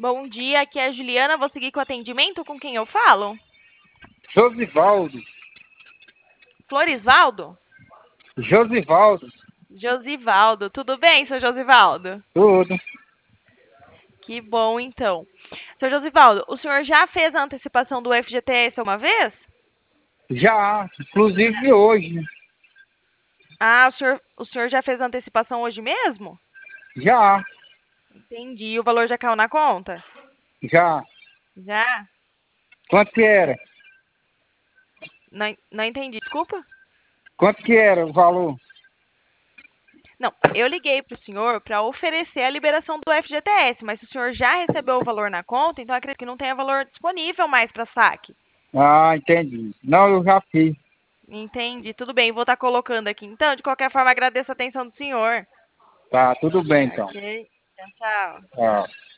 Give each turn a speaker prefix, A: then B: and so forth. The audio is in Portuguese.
A: Bom dia, aqui é a Juliana. Vou seguir com o atendimento. Com quem eu falo?
B: Josivaldo.
A: Florisvaldo?
B: Josivaldo.
A: Josivaldo. Tudo bem, seu Josivaldo?
B: Tudo.
A: Que bom, então. Seu Josivaldo, o senhor já fez a antecipação do FGTS uma vez?
B: Já, inclusive hoje.
A: Ah, o senhor já fez a antecipação hoje mesmo?
B: Já,
A: Entendi. E o valor já caiu na conta?
B: já.
A: Já?
B: Quanto que era?
A: Não entendi, desculpa?
B: Quanto que era o valor?
A: Não, eu liguei para o senhor para oferecer a liberação do FGTS, mas se o senhor já recebeu o valor na conta, então acredito que não tenha valor disponível mais para saque.
B: Ah, entendi. Não, eu já fiz.
A: Entendi, tudo bem, vou estar colocando aqui. Então, de qualquer forma, agradeço a atenção do senhor.
B: Tá, tudo bem então.
A: Ok, tchau, tchau.
B: Tá.